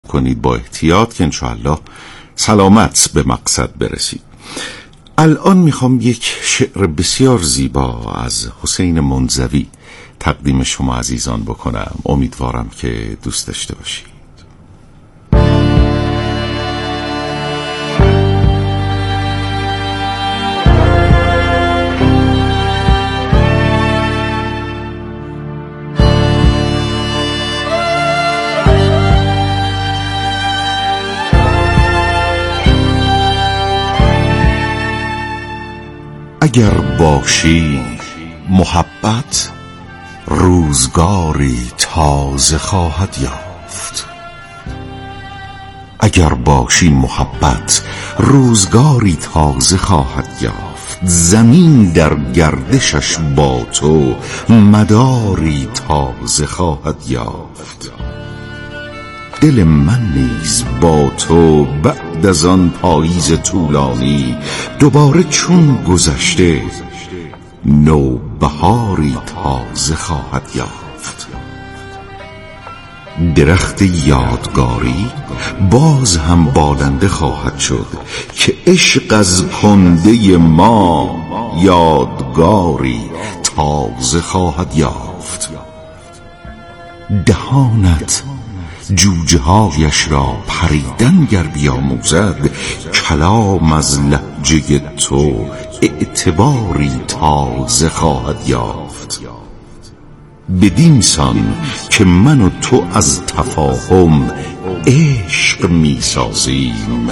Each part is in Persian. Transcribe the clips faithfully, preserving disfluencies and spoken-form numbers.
کنید با احتیاط که انشاءالله سلامت به مقصد برسید. الان میخوام یک شعر بسیار زیبا از حسین منزوی تقدیم شما عزیزان بکنم. امیدوارم که دوست داشته باشید. اگر باشی محبت روزگاری تازه خواهد یافت. اگر باشی محبت روزگاری تازه خواهد یافت. زمین در گردشش با تو مداری تازه خواهد یافت. دل من نیز با تو بعد از آن پاییز طولانی دوباره چون گذشته نو بهاری تازه خواهد یافت. درخت یادگاری باز هم بالنده خواهد شد که عشق از کنده ما یادگاری تازه خواهد یافت. دهانت جوجه هایش را پریدن گر بیاموزد کلام از لهجه تو اعتباری تازه خواهد یافت. بدین سان که من و تو از تفاهم عشق می سازیم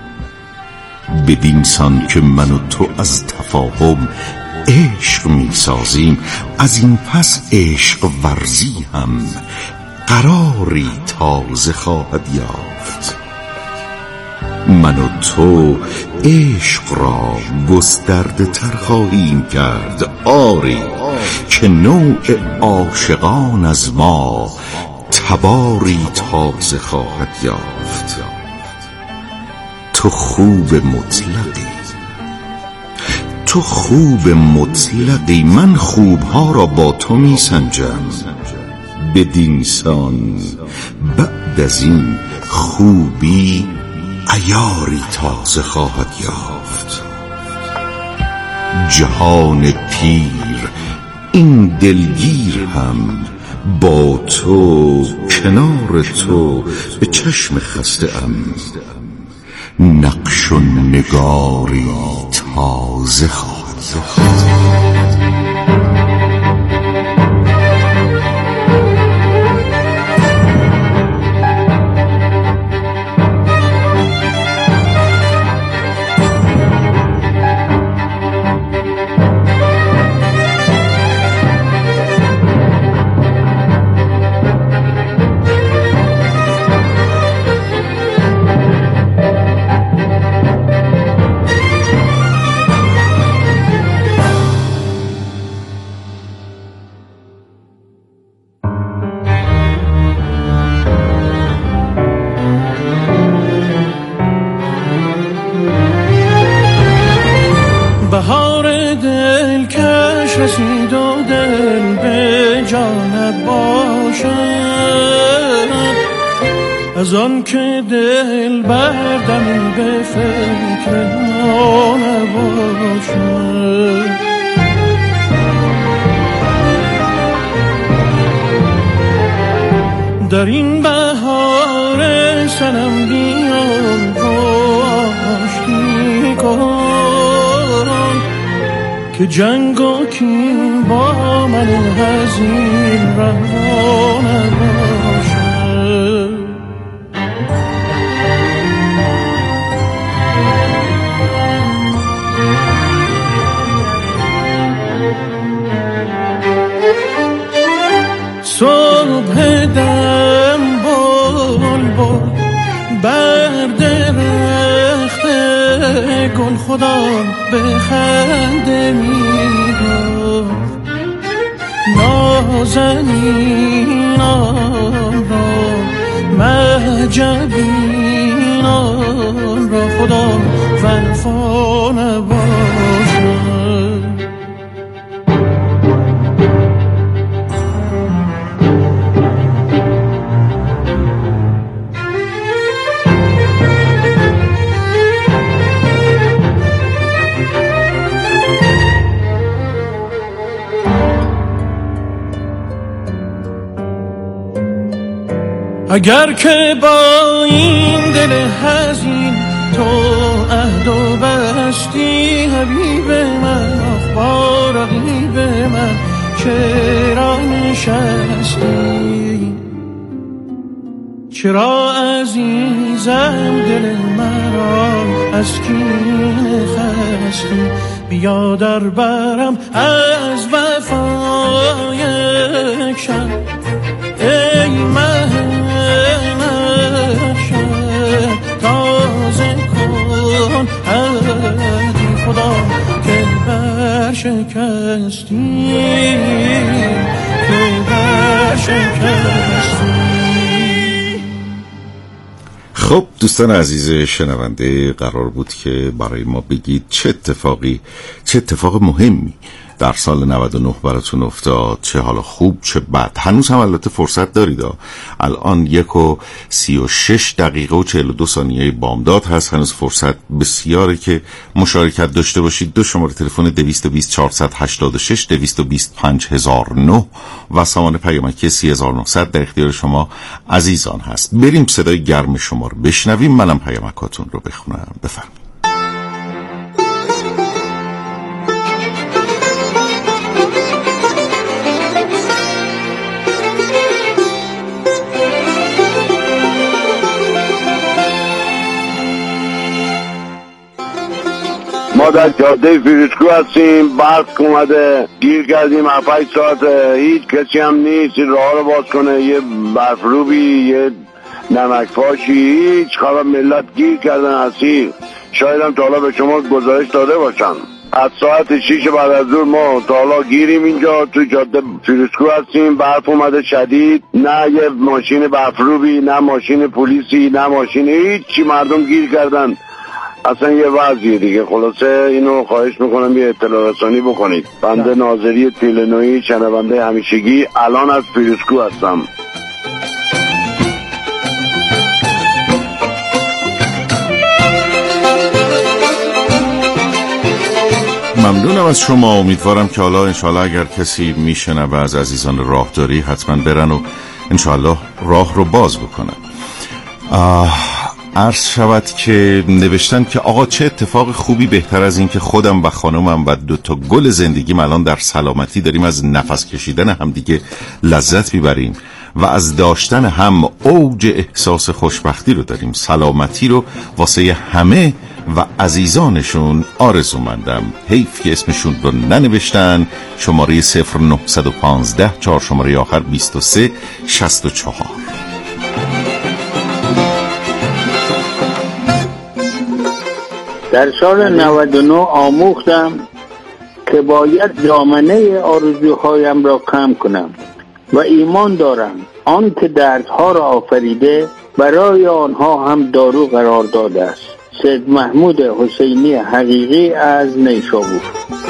بدین سان که من و تو از تفاهم عشق می سازیم از این پس عشق ورزی هم قراری تازه خواهد یافت. من و تو عشق را گسترده تر خواهیم کرد، آری که نوع عاشقان از ما تباری تازه خواهد یافت. تو خوب مطلقی تو خوب مطلقی من خوبها را با تو می سنجم. بدین سان بعد از این خوبی عیاری تازه خواهد یافت. جهان پیر این دلگیر هم با تو کنار تو به چشم خسته ام. نقش و نگاری تازه خواهد یافت. بهار دلکش رسید و دل به جانت باشد از آن که دل بردمی به فکر ما نباشد. در این بهار سنم بیان و آشتی کن که جنگ و کین با من حزین روا نباشد. صبح دم بلبل بر درخت گل خدا به خنده می‌گفت نازنینان را مهجبینان را خدا وفا نباشد. اگر که با این دل حزین تو عهد و بستی حبیب من، با رقیب من چرا نشستی؟ چرا عزیزم دل مرا از کینه خستی؟ بیا در برم از وفا یک شب، ای محشر تازه کن عهدی خدا که برشکستی، که برشکستی. خب دوستان عزیز شنونده، قرار بود که برای ما بگید چه اتفاقی چه اتفاق مهمی در سال نود و نه براتون افتاد، چه حالا خوب چه بد. هنوز هم البته فرصت دارید. الان یک و سی و شش دقیقه و چهل و دو ثانیه بامداد هست، هنوز فرصت بسیاره که مشارکت داشته باشید. دو شماره تلفن دویست و بیست چهارصد و هشتاد و شش دویست و بیست پنج هزار و نه و سامان پیامکی سی هزار و نهصد در اختیار شما عزیزان هست. بریم صدای گرم شما رو بشنویم، منم پیامکاتون رو بخونم. بفرمایید. ما در جاده فیروزکو هستیم، برق اومده، گیر کردیم هفت هشت ساعت، هیچ کسی هم نیست راه رو باز کنه، یه برفروبی یه نمک پاشی هیچ خبر، ملت گیر کردن اسیر. شاید هم تا حالا به شما گزارش داده باشن. از ساعت شیش بعد از ظهر ما تا حالا گیریم اینجا تو جاده فیروزکو هستیم، برف اومده شدید، نه یه ماشین برفروبی، نه ماشین پلیسی، نه ماشین هیچی، مردم گیر کردن. اصلا یه وضعیه دیگه. خلاصه اینو خواهش میکنم یه اطلاع رسانی بکنید. بنده ناظری تلنوی شنونده همیشگی الان از فیروزکو هستم. ممنونم از شما. امیدوارم که حالا انشالله اگر کسی میشنوه از عزیزان راهداری حتما برن و انشالله راه رو باز بکنن. عرض شود که نوشتن که آقا چه اتفاق خوبی بهتر از این که خودم و خانمم و دو تا گل زندگیم الان در سلامتی داریم از نفس کشیدن هم دیگه لذت میبریم و از داشتن هم اوج احساس خوشبختی رو داریم. سلامتی رو واسه همه و عزیزانشون آرزومندم. حیف که اسمشون رو ننوشتن. شماره صفر نه یک پنج چهار شماره آخر بیست و سه شصت و چهار. در سال نود و نه آموختم که باید دامنه آرزوهایم را کم کنم و ایمان دارم آن که دردها را آفریده برای آنها هم دارو قرار داده است. سید محمود حسینی حقیقی از نیشابور.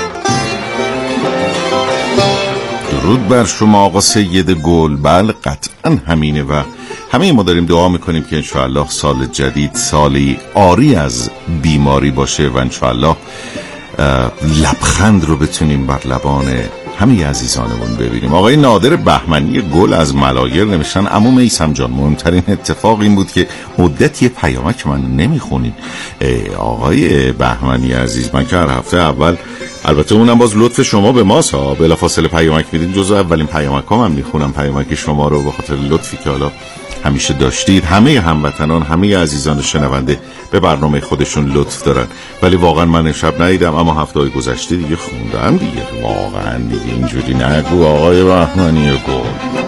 درود بر شما آقا سید گل. بله قطعا همینه و همه ما داریم دعا میکنیم که انشاءالله سال جدید سالی عاری از بیماری باشه و انشاءالله لبخند رو بتونیم بر لبان همه عزیزانمون ببینیم. آقای نادر بهمنی گل از ملایر نوشتن عمو میثم جان مهمترین اتفاق این بود که مدت یه پیامک من نمیخونین. آقای بهمنی عزیز، من که هر هفته اول، البته اونم باز لطف شما به ماست ها، بلافاصله پیامک میدین، جزو اولین پیامک ها من میخونم پیامک شما رو به خاطر لطفی که حالا همیشه داشتید. همه هموطنان، همه عزیزان شنونده به برنامه خودشون لطف دارن، ولی واقعا من امشب ندیدم، اما هفته های گذشته دیگه خوندم دیگه. واقعا دیگه اینجوری نگو آقای بهمنی گل.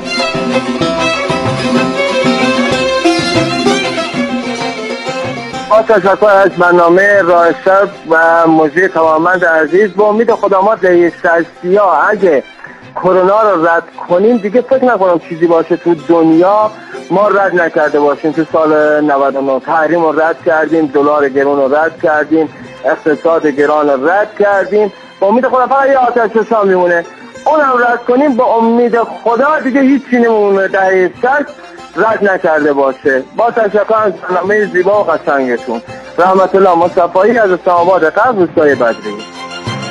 با تشکر از برنامه رایستر و موزی توانمند عزیز، با امید خدا ما در سیا اگه کرونا رو رد کنیم دیگه فکر نکنم چیزی باشه تو دنیا ما رد نکرده باشیم. تو سال نود و نه تحریم رو رد کردیم، دلار گرون رو رد کردیم، اقتصاد گران رو رد کردیم. با امید خدا فقط یه آتش فشان میمونه، اونم رد کنیم. با امید خدا دیگه هیچی نمونه دهه شصت رد نکرده باشه. با تشکر از برنامه زیبا و قشنگتون. رحمت الله مصطفی از اسلام‌آباد قلب روستای بدری.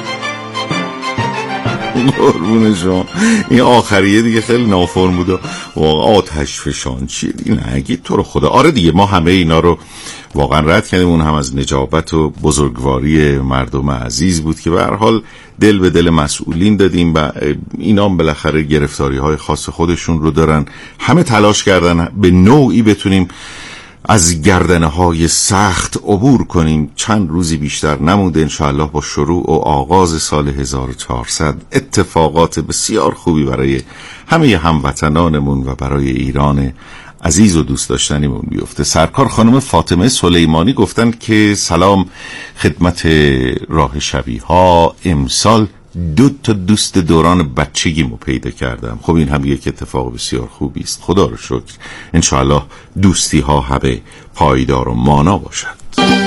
قربون شما. این آخریه دیگه خیلی نافرم بود و آتش فشان چیه نه اگه تو رو خدا. آره دیگه ما همه اینا رو واقعا رد کردیم. اون هم از نجابت و بزرگواری مردم عزیز بود که به هر حال دل به دل مسئولین دادیم و اینا هم بالاخره گرفتاری های خاص خودشون رو دارن. همه تلاش کردن به نوعی بتونیم از گردنه های سخت عبور کنیم. چند روزی بیشتر نمونده انشاءالله با شروع و آغاز سال هزار و چهارصد اتفاقات بسیار خوبی برای همه هموطنانمون و برای ایران عزیز و دوست داشتنیمون بیفته. سرکار خانم فاطمه سلیمانی گفتن که سلام خدمت راه شبیه ها، امسال دو تا دوست دوران بچگیمو پیدا کردم. خب این هم یک اتفاق بسیار خوبی است، خدا رو شکر. انشاءالله دوستی ها همه پایدار و مانا باشد.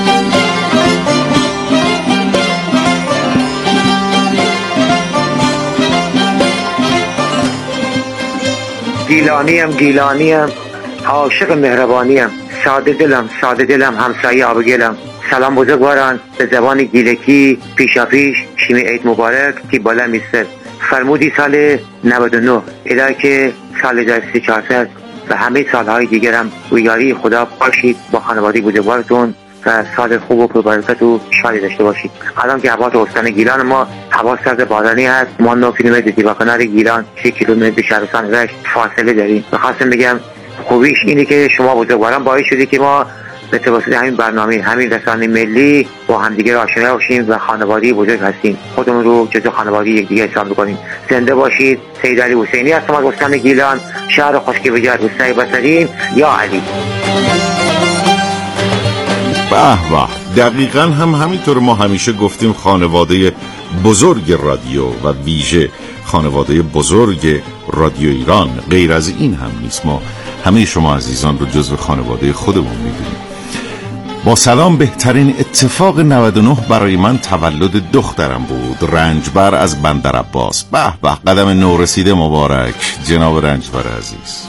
گیلانیم گیلانیم عاشق مهربانیم، ساده دلم ساده دلم همسایه آبگلم. سلام بزرگواران، به زبان گیلکی پیشا پیش شیمی عید مبارک که بالا میسته. فرمودی سال نود و نه الهی که سال هزار و سیصد و چهارصد و همه سالهای دیگرم و یاری خدا باشید با خانواده بزرگوارتون و سال خوب و پربرکت و شادی داشته باشید. الان که هوا تو استان گیلان ما هوا سرد بارانی هست. ما نه کیلومتر دیوا کنار گیلان سه کیلومتر به شهرستان رشت فاصله داریم. می‌خواستم بگم خوبیش اینه که شما بزرگواران باعث شدید که ما به توسط همین برنامه همین رسانه ملی با همدیگه آشنا باشیم و خانواده بزرگ هستیم. خودمون رو جزو خانواده یکدیگه حساب بکنیم. زنده باشید. سید علی حسینی هستم از استان گیلان، شهر خشکی بجر روستای بصرین. یا علی. به به، دقیقاً هم همینطور. ما همیشه گفتیم خانواده بزرگ رادیو و ویژه خانواده بزرگ رادیو ایران غیر از این هم نیست. ما همه شما عزیزان رو جزو خانواده خودمون میدونیم. با سلام، بهترین اتفاق نود و نه برای من تولد دخترم بود، رنجبر از بندر عباس. به به، قدم نورسیده مبارک جناب رنجبر عزیز.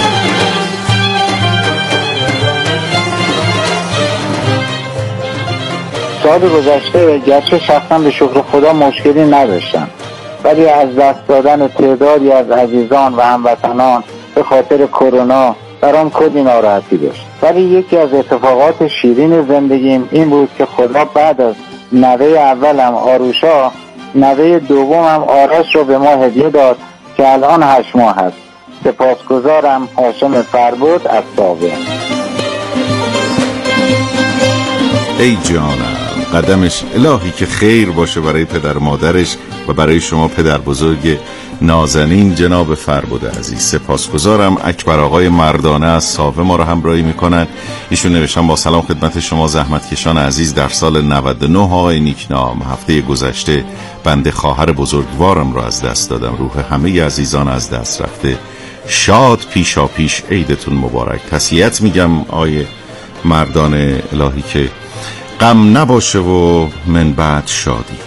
سال گذشته گرچه شخصا به شکر خدا مشکلی نداشتم، ولی از دست دادن تعدادی از عزیزان و هموطنان به خاطر کرونا برام کلی ناراحتی داشت. ولی یکی از اتفاقات شیرین زندگیم این بود که خدا بعد از نوه اولم آروشا، نوه دومم آرش رو به ما هدیه داد که الان هشت ماه هست. سپاسگزارم. هاشم فربود از ساوه. ای جانم، قدمش الهی که خیر باشه برای پدر مادرش و برای شما پدر بزرگ نازنین جناب فربود عزیز. سپاسگزارم. اکبر آقای مردانه از ساوه ما رو همراهی میکنن. ایشون نوشتن با سلام خدمت شما زحمتکشان عزیز، در سال نود و نه آقای نیکنام، هفته گذشته بنده خواهر بزرگوارم رو از دست دادم. روح همه عزیزان از دست رفته. شاد پیشا پیش عیدتون مبارک. تسلیت میگم آقای مردانه، الهی که غم نباشه و من بعد شادی.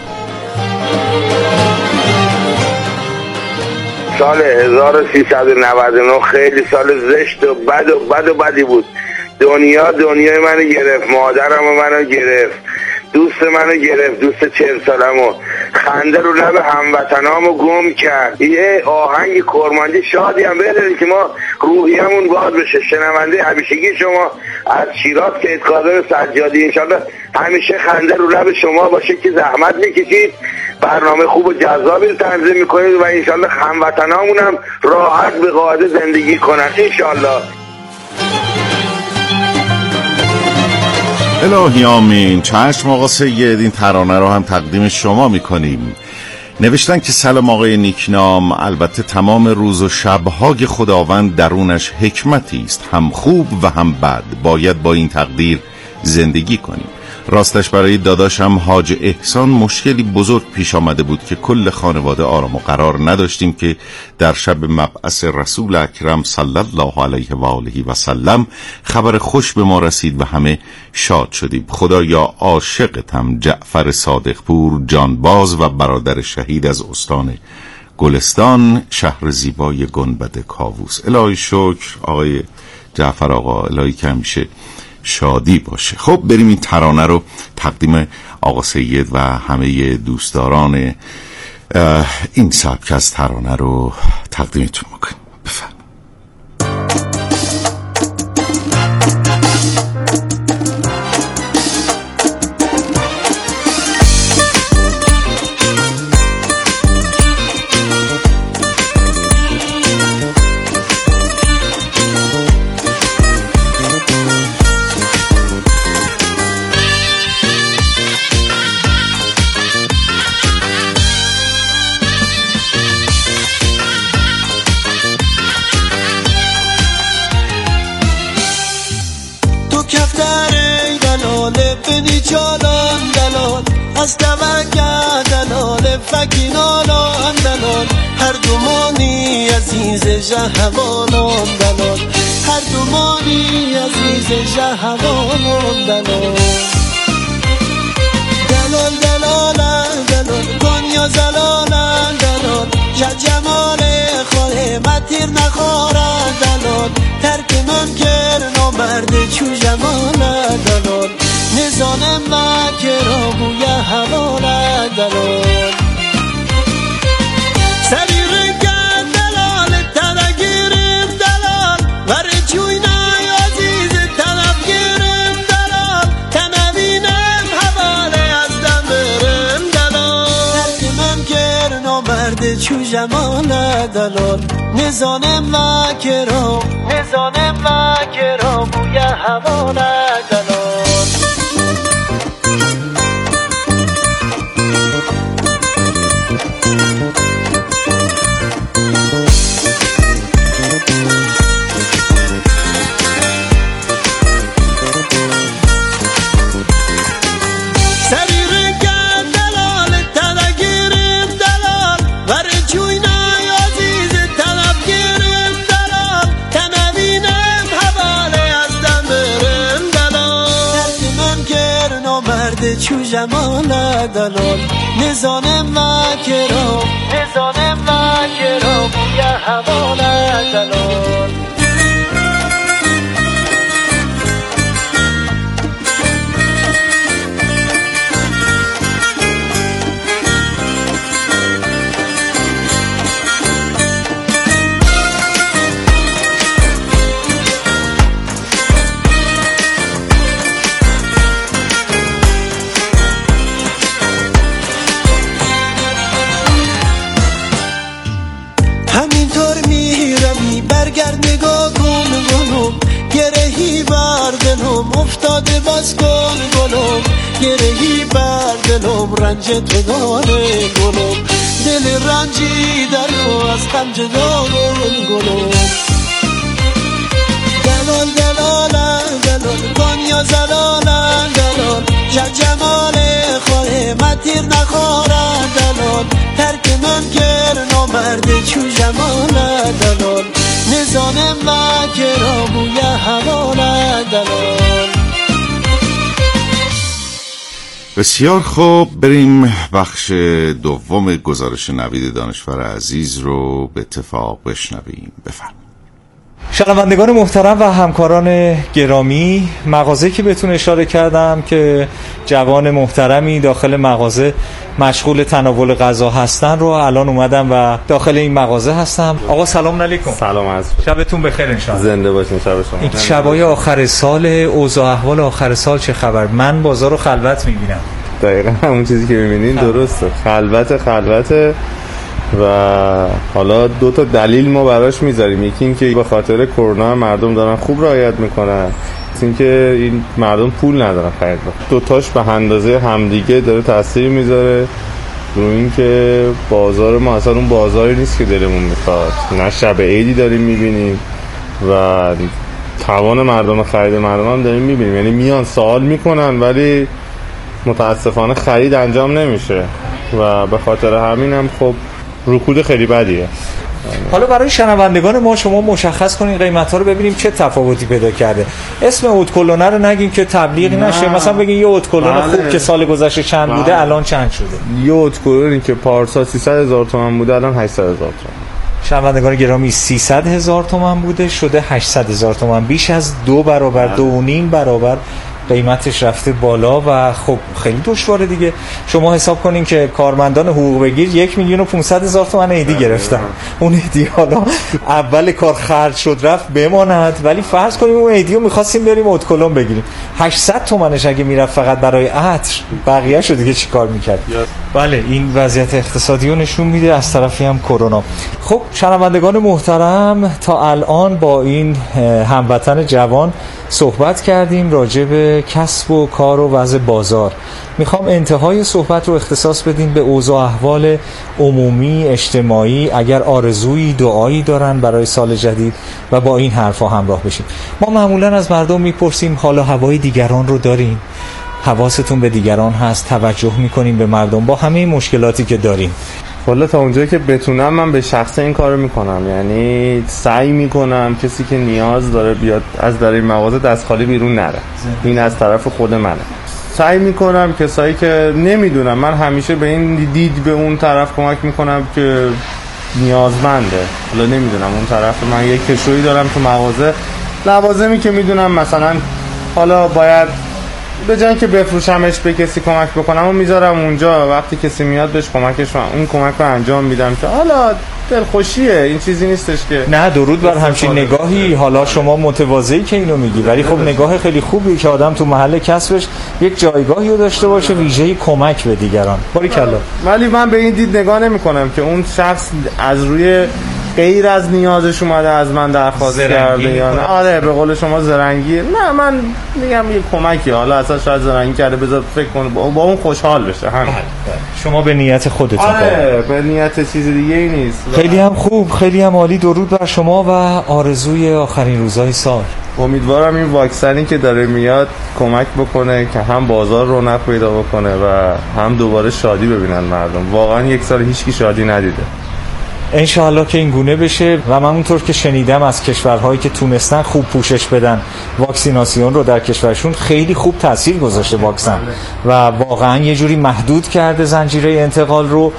سال هزار و سیصد و نود و نه خیلی سال زشت و بد و بد و بدی بود. دنیا دنیای منو گرفت، مادرم و منو گرفت، دوست منو گرفت، دوست چهل سالمو. خنده رو لب هموطنامو گم کرد. یه آهنگ کرمانجی شادی هم بده که ما روحیمون باد بشه. شنونده همیشگی شما از شیراز که اتقادر سجادی، انشالله همیشه خنده رو لب شما باشه که زحمت میکشید، برنامه خوب و جذابی رو تنظیم میکنید و انشالله هموطنامون هم راحت به قاعده زندگی کنن انشالله. الهی آمین. چشم آقا سید، این ترانه رو هم تقدیم شما میکنیم. نوشتن که سلام آقای نیکنام، البته تمام روز و شبهای خداوند درونش حکمتی است، هم خوب و هم بد، باید با این تقدیر زندگی کنیم. راستش برای داداشم حاج احسان مشکلی بزرگ پیش آمده بود که کل خانواده آرام و قرار نداشتیم که در شب مبعث رسول اکرم صلی الله علیه و آله و سلم خبر خوش به ما رسید و همه شاد شدیم. خدایا عاشقتم جعفر صادقپور جانباز و برادر شهید از استان گلستان، شهر زیبای گنبد کاووس. الهی شکر آقای جعفر آقا، الهی که همیشه شادی باشه. خب بریم این ترانه رو تقدیم آقا سید و همه دوستداران این سبک از ترانه رو تقدیمتون میکنیم. بفرمایید. کفتر دلال بنی چالان دلال از دوگه دلال فکینالان دلال هر دومانی عزیز جهوانان دلال هر دومانی عزیز جهوانان دلال دلال دلال دلال دنیا زلال دلال جمال خواه متیر نخوارد دلال ترک منکر نامرد چو جمال دلال نزان مکر بوی حلال دلال سریر گرد دلال تنگیرم دلال ور چوی نای عزیز طرف گیرم دلال تنوینم حواله از دمرم دلال ترک منکر نامرد چو جمال دلال نزان مکر نزان مکر بوی حوال دلال چو جمال دلال نزان مکرام نزان مکرام بوی حوال دلال همینطور میرمی برگرد نگاه کن گلم گرهی بر دلم افتاده باز کن گلم گرهی بر دلم رنج تو داره گلم دل رنجی درو از غم جدا کن گلم دلال دلال دلال دنیا زلال دلال جمال خواه متیر نخوارد دلال ترک منکر نامرد چو جمال دلال نزان مکر بوی حوال دلال بسیار خوب، بریم بخش دوم گزارش نوید دانشور عزیز رو به اتفاق بشنویم. بفرمایید. شنوندگان محترم و همکاران گرامی، مغازه که بهتون اشاره کردم که جوان محترمی داخل مغازه مشغول تناول غذا هستن رو الان اومدم و داخل این مغازه هستم. آقا سلام علیکم. سلام عزیز. شبتون بخیر ان شاء الله. زنده باشین. شب شما. این شبای آخر سال، اوضاع احوال آخر سال چه خبر؟ من بازار رو خلوت میبینم. دقیقاً همون چیزی که میبینین درسته. خلوت خلوت و حالا دو تا دلیل ما براش میذاریم. یکی این که به خاطر کرونا مردم دارن خوب رعایت میکنن، این که این مردم پول ندارن خرید. دو تاش به اندازه همدیگه داره تاثیر میذاره رو این که بازار ما اصلا اون بازاری نیست که دلمون میخواد. نه شب عیدی داریم میبینیم و توان مردم خرید مردم هم داریم میبینیم، یعنی میان سوال میکنن ولی متاسفانه خرید انجام نمیشه و به خاطر همین هم خب رکود خیلی بدیه. حالا برای شنوندگان ما شما مشخص کنین قیمت‌ها رو ببینیم چه تفاوتی پیدا کرده. اسم اودکلونه رو نگین که تبلیغی نشه، مثلا بگین یه اودکلون خوب که سال گذشته چند بله. بوده الان چند شده. یه اودکلونی که پارسال سیصد هزار تومان بوده الان هشتصد هزار تومان. شنوندگان گرامی سیصد هزار تومان بوده شده هشتصد هزار تومان، بیش از دو برابر بله. دو و نیم برابر قیمتش رفته بالا و خب خیلی دشواره دیگه. شما حساب کنین که کارمندان حقوق بگیر یک میلیون و پونصد هزار تومان ایدی گرفتن. اون ایدی حالا اول کار خرج شد رفت بماند، ولی فرض کنیم اون ایدی رو می‌خواستیم بریم اودکلون بگیریم، هشتصد تومانش اگه میرفت فقط برای عطر، بقیه شو دیگه چیکار می‌کرد؟ بله این وضعیت اقتصادی رو نشون میده، از طرفی هم کرونا. خب شنوندگان محترم، تا الان با این هموطن جوان صحبت کردیم راجع به کسب و کار و وضع بازار. میخوام انتهای صحبت رو اختصاص بدیم به اوضاع احوال عمومی اجتماعی، اگر آرزویی دعایی دارن برای سال جدید و با این حرفا همراه بشیم. ما معمولا از مردم میپرسیم حال و هوای دیگران رو دارین؟ حواستون به دیگران هست؟ توجه میکنیم به مردم با همه مشکلاتی که داریم؟ والا تا اونجایی که بتونم من به شخصه این کارو میکنم، یعنی سعی میکنم کسی که نیاز داره بیاد از در این مغازه دست خالی بیرون نره. این از طرف خود منه. سعی میکنم کسایی که نمیدونم، من همیشه به این دید به اون طرف کمک میکنم که نیازمنده. حالا نمیدونم اون طرف، من یک کشویی دارم تو مغازه، لوازمی که میدونم مثلا حالا باید به جای که بفروشمش به کسی کمک بکنم و میذارم اونجا، وقتی کسی میاد بهش کمکش اون کمک رو انجام میدم که حالا دلخوشیه، این چیزی نیستش که نه. درود بر همچین نگاهی. حالا شما متواضعی که اینو میگی، ولی خب نگاه خیلی خوبی که آدم تو محل کسبش یک جایگاهی رو داشته باشه ویژه‌ای کمک به دیگران. باریکلا. ولی من به این دید نگاه نمی‌کنم که اون شخص از روی غیر از نیازش اومده از من درخواست کرده یا نه. آره به قول شما زرنگی. نه من میگم یه کمکی، حالا اصلا شاید زرنگی کرده بذار فکر کنه با اون خوشحال بشه. همین. شما به نیت خودتون. آره به نیت چیز دیگه ای نیست. خیلی هم خوب، خیلی هم عالی. درود بر شما و آرزوی آخرین روزهای سال. امیدوارم این واکسنی که داره میاد کمک بکنه که هم بازار رونق پیدا بکنه و هم دوباره شادی ببینن مردم. واقعا یک سال هیچکی شادی ندیده. انشاءالله که این گونه بشه. و من اونطور که شنیدم از کشورهایی که تونستن خوب پوشش بدن واکسیناسیون رو در کشورشون، خیلی خوب تاثیر گذاشته واکسن و واقعا یه جوری محدود کرده زنجیره انتقال رو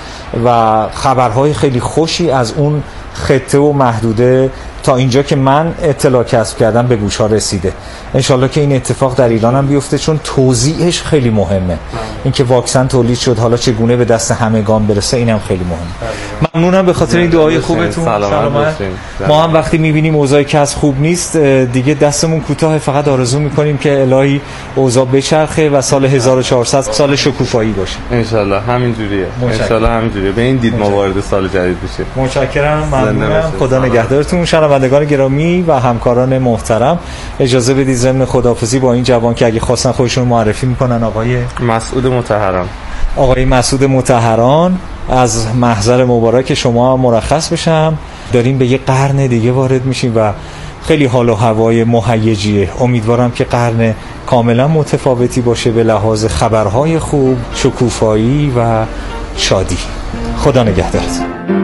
و خبرهای خیلی خوشی از اون خطه و محدوده تا اینجا که من اطلاع کسب کردم به گوش ها رسیده. انشالله که این اتفاق در ایران هم بیفته، چون توزیعش خیلی مهمه. اینکه واکسن تولید شد، حالا چگونه به دست همگان برسه اینم خیلی مهمه. ممنونم به خاطر این دعای خوبتون. سلامت. ما هم وقتی میبینیم اوضاع کس خوب نیست دیگه دستمون کوتاه، فقط آرزو میکنیم که الهی اوضاع بچرخه و سال هزار و چهارصد سال شکوفایی باشه. انشالله همینجوریه. انشالله همینجوریه. به این دید ما وارد سال جدید بشیم. متشکرم. ممنونم. خدا نگهدارتون. شنوندگان گرامی و همکاران محترم، اجازه بدید ضمن خداحافظی با این جوان که اگه خواستن خودشون معرفی میکنن، آقای مسعود مطهران. آقای مسعود مطهران از محضر مبارک شما مرخص بشم. داریم به یه قرن دیگه وارد میشیم و خیلی حال و هوای مهیجیه. امیدوارم که قرن کاملا متفاوتی باشه به لحاظ خبرهای خوب، شکوفایی و شادی. خدا نگهدارت.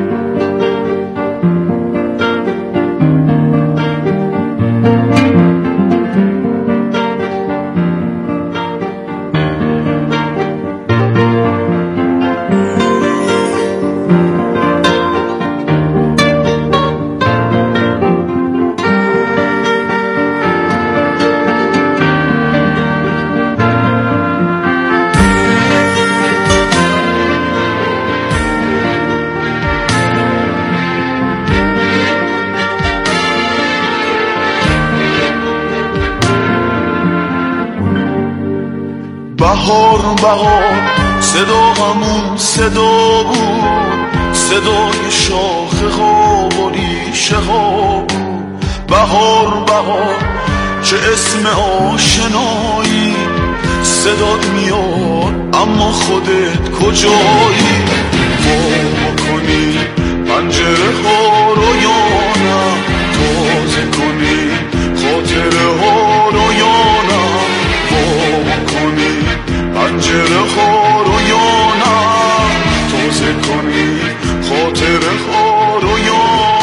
بهار بهار صدا همون صدا بود، صدای شاخه ها و ریشه ها بود. بهار بهار چه اسم آشنایی، صدات میاد اما خودت کجایی؟ وا کنی پنجره ها رو یا نه، تازه کنی خاطره ها رو یا نه، وا کنی پنجره ها رو یا نه، تازه کنی خاطره ها رو یا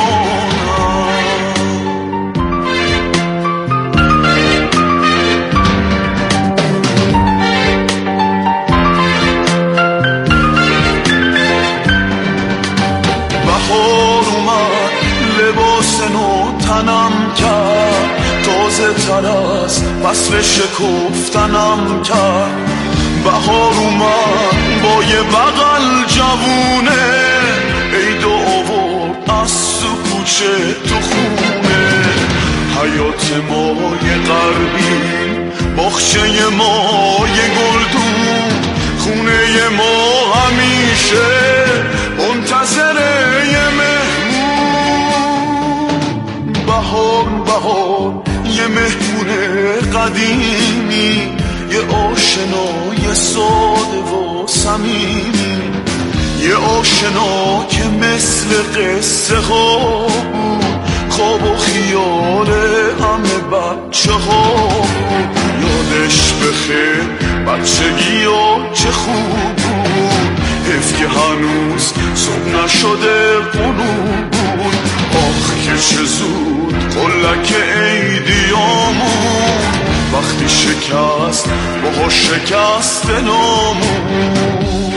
تر از فصل شکفتنم کرد. بهار اومد با یه بغل جوونه، عید آورد از تو کوچه تو خونه. حیات ما یه غربی، باغچه ما یه گلدون، خونه ما همین باشه منتظر یه مهمون. بهار بهار یه مهمون قدیمی، یه آشنای ساده و صمیمی، یه آشنا که مثل قصه ها بود، خواب و خیال همه بچه ها بود. یادش بخیر بچگی ها چه خوب بود، حیف که هنوز صبح نشده غروب بود. آخ که چه زود قلک عیدیامون، وقتی شکست باها شکست نامون.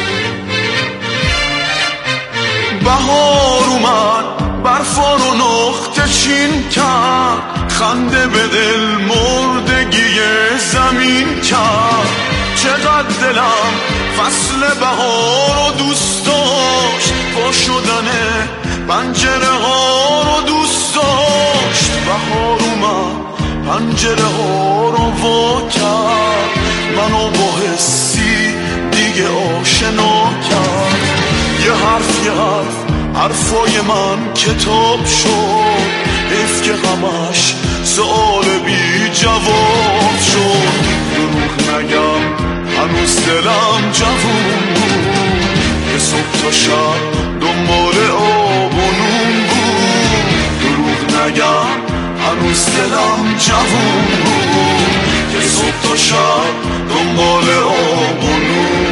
بهار اومد برفا رو نقطه چین کرد، خنده به دل مردگی زمین کرد. چقدر دلم فصل بهار رو دوست داشت، با شدن پنجره ها رو دوست داشت. بهار اومد پنجره ها رو وا کرد، منو با حسی دیگه آشنا کرد. یه حرف یه حرف حرفای من کتاب شد، حیف که همش سؤال بی جواب شد. دروغ نگم هنوز دلم جوون بود، یه صبح تا شب دنبال آب و نون بود. دروغ نگم هنوز دلم جوون بود، یه صبح تا شب دنبال آب و نون.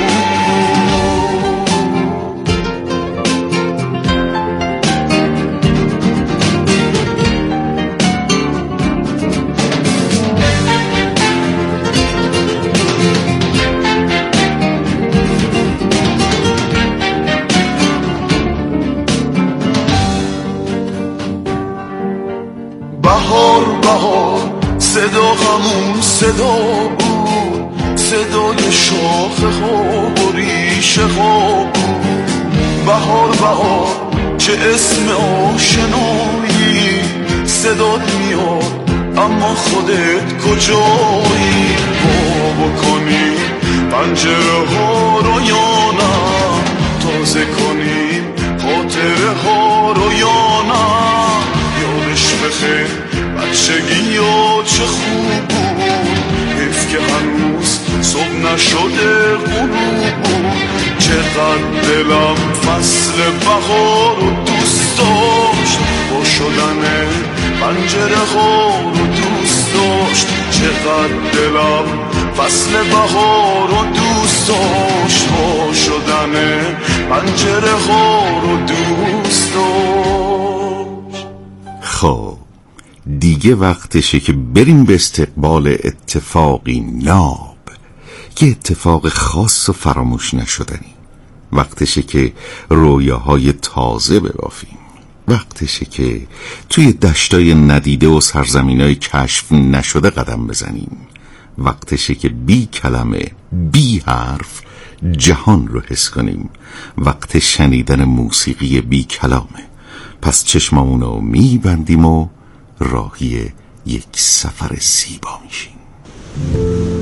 بهار بهار صدا همون صدا بود، صدای شاخه ها و ریشه ها بود. بهار بهار چه اسم آشنایی، صدات میاد اما خودت کجایی. با بکنیم پنجره ها رو یا نه، تازه کنیم خاطره ها رو یا نه. یادش بخیر بچگی ها چه خوب بود، حیف که هنوز صبح نشده غروب بود. چقدر دلم فصل بهار رو دوست داشت، با شدن پنجره ها رو دوست داشت. چقدر دلم فصل بهار رو دوست داشت، با شدن پنجره ها رو دوست داشت. خب دیگه وقتشه که بریم به استقبال اتفاقی ناب، که اتفاق خاص و فراموش نشدنی. وقتشه که رویاهای تازه ببافیم، وقتشه که توی دشتای ندیده و سرزمینای کشف نشده قدم بزنیم. وقتشه که بی کلمه بی حرف جهان رو حس کنیم. وقت شنیدن موسیقی بی کلامه. پس چشمامونو میبندیم و راهی یک سفر زیبا میشیم.